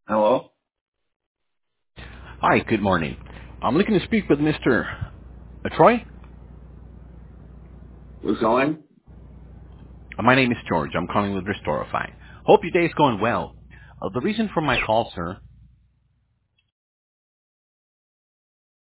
Hello? Hi, good morning. I'm looking to speak with Mr. Troy. Who's calling? My name is George. I'm calling with Restorify. Hope your day is going well. The reason for my call, sir,